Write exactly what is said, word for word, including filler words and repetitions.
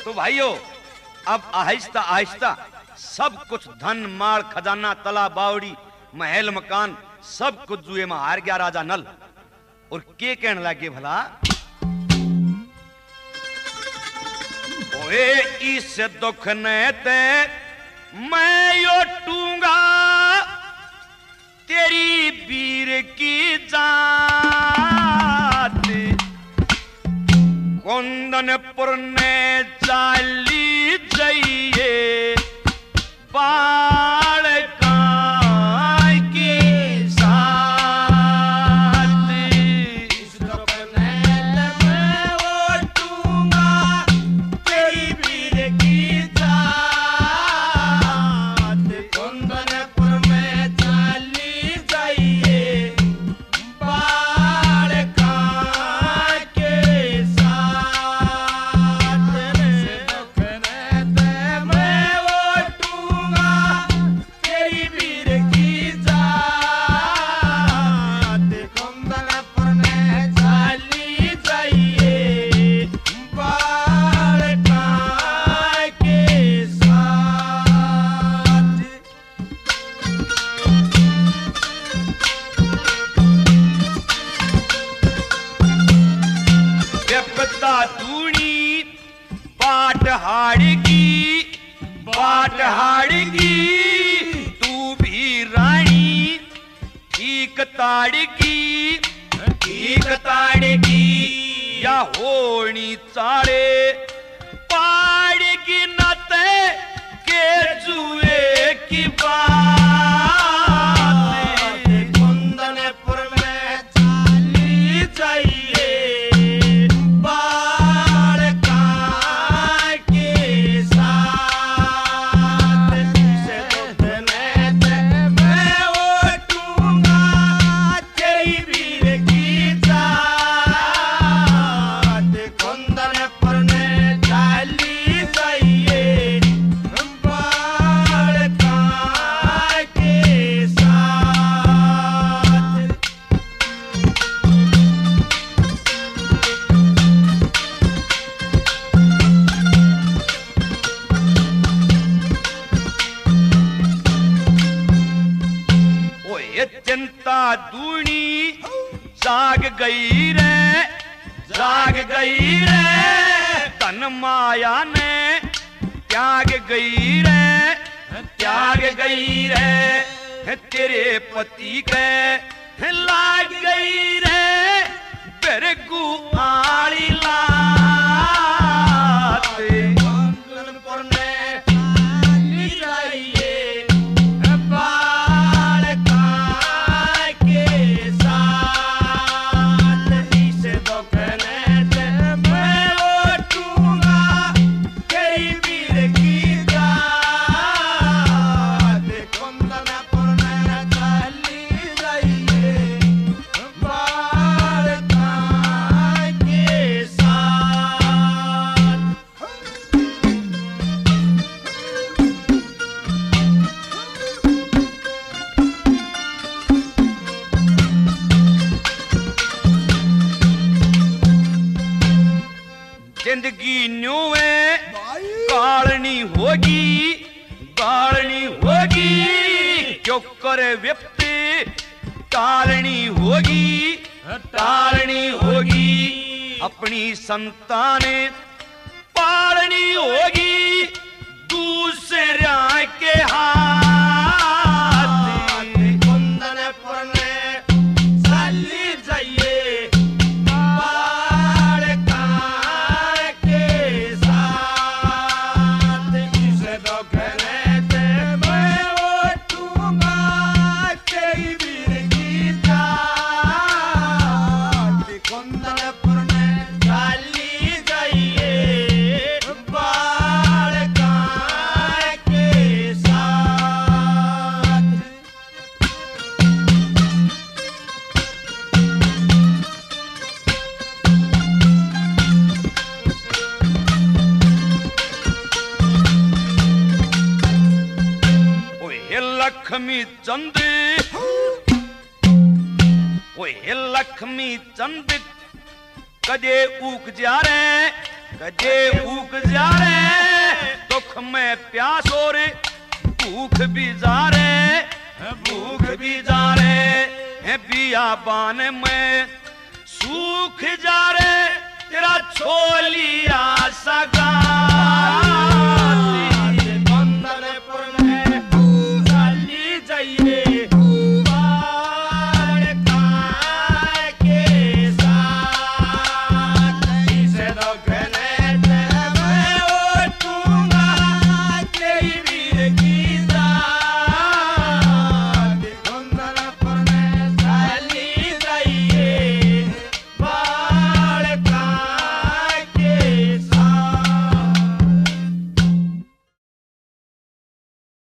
तो भाइयों अब आहिस्ता आहिस्ता सब कुछ धन माल खजाना तला बावड़ी महल मकान सब कुछ जुए में हार गया राजा नल। और के कहने लगे भला ओए इस दुख ने ते मैं यो टूंगा तेरी वीर की जात कुंदनपुर ने चाली जाइए बाल ताड़गी ठीक ताड़गी या होनी चाड़े पाड़गी नते के जुए की बात कुंदनपुर में चाली जाइए बाल का के साथ से दुखने ते मैं उठूंगा तेरी वीर की जात कुंदनपुर में चाली जाइए बाल का के साथ। ओए चिंता दूनी जाग गई रे जाग गई रे तन माया ने त्याग गई रे त्याग गई रे तेरे पति के लाग गई रे बेरगु आड़ी लात कुंदनपुर ने चाली जाइए बाल का के साथ इस दुखने ते मैं उठूंगा तेरी वीर की जात कुंदनपुर में चाली जाइए बाल का के साथ। जिंदगी न्यू है गालनी होगी गालनी होगी क्यों करे व्यक्ति टालनी होगी टालनी होगी अपनी संतान पालनी होगी दूसरा के हाथ कुंदनपुर ने चाली जाइए बाल का के साथ इस दुखने ते मैं उठूंगा तेरी वीर की जात कुंदनपुर में चाली जाइए बाल का के साथ। ओए लक्ष्मी चंद ओए लक्ष्मी चंद कदे उक जा रे कजे ऊक जा रे दुख में प्यास और भूख भी जा रे भूख भी जा रे है बियाबान में सूख जा रे तेरा छोलिया सगा